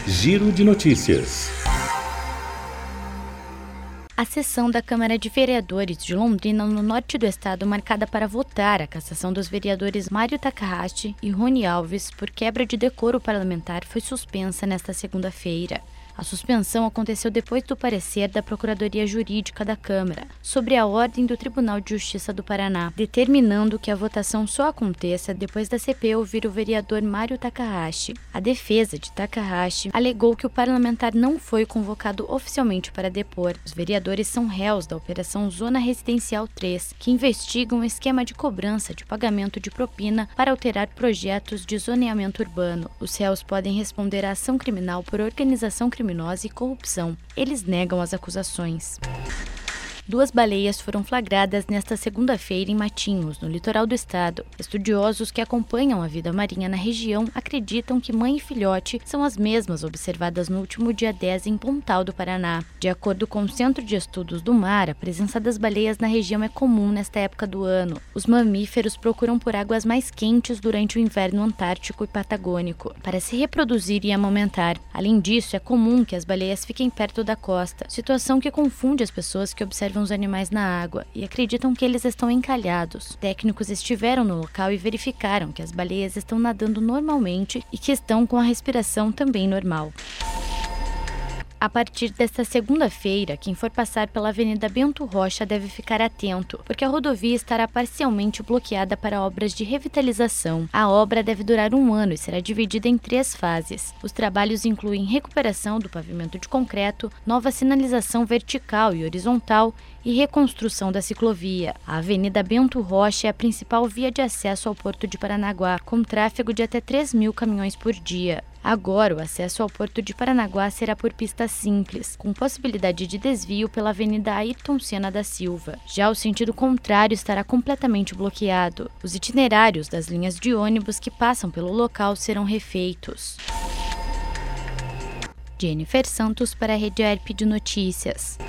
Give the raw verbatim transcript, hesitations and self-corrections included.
Giro de Notícias. A sessão da Câmara de Vereadores de Londrina, no norte do estado, marcada para votar a cassação dos vereadores Mário Takahashi e Rony Alves por quebra de decoro parlamentar, foi suspensa nesta segunda-feira. A suspensão aconteceu depois do parecer da Procuradoria Jurídica da Câmara sobre a ordem do Tribunal de Justiça do Paraná, determinando que a votação só aconteça depois da C P ouvir o vereador Mário Takahashi. A defesa de Takahashi alegou que o parlamentar não foi convocado oficialmente para depor. Os vereadores são réus da Operação Zona Residencial três, que investiga um esquema de cobrança de pagamento de propina para alterar projetos de zoneamento urbano. Os réus podem responder à ação criminal por organização criminosa criminosa e corrupção. Eles negam as acusações. Duas baleias foram flagradas nesta segunda-feira em Matinhos, no litoral do estado. Estudiosos que acompanham a vida marinha na região acreditam que mãe e filhote são as mesmas observadas no último dia dez em Pontal do Paraná. De acordo com o Centro de Estudos do Mar, a presença das baleias na região é comum nesta época do ano. Os mamíferos procuram por águas mais quentes durante o inverno antártico e patagônico, para se reproduzir e amamentar. Além disso, é comum que as baleias fiquem perto da costa, situação que confunde as pessoas que observam os animais na água e acreditam que eles estão encalhados. Técnicos estiveram no local e verificaram que as baleias estão nadando normalmente e que estão com a respiração também normal. A partir desta segunda-feira, quem for passar pela Avenida Bento Rocha deve ficar atento, porque a rodovia estará parcialmente bloqueada para obras de revitalização. A obra deve durar um ano e será dividida em três fases. Os trabalhos incluem recuperação do pavimento de concreto, nova sinalização vertical e horizontal e reconstrução da ciclovia. A Avenida Bento Rocha é a principal via de acesso ao Porto de Paranaguá, com tráfego de até três mil caminhões por dia. Agora, o acesso ao Porto de Paranaguá será por pista simples, com possibilidade de desvio pela Avenida Ayrton Senna da Silva. Já o sentido contrário estará completamente bloqueado. Os itinerários das linhas de ônibus que passam pelo local serão refeitos. Jennifer Santos para a Rede A R P de Notícias.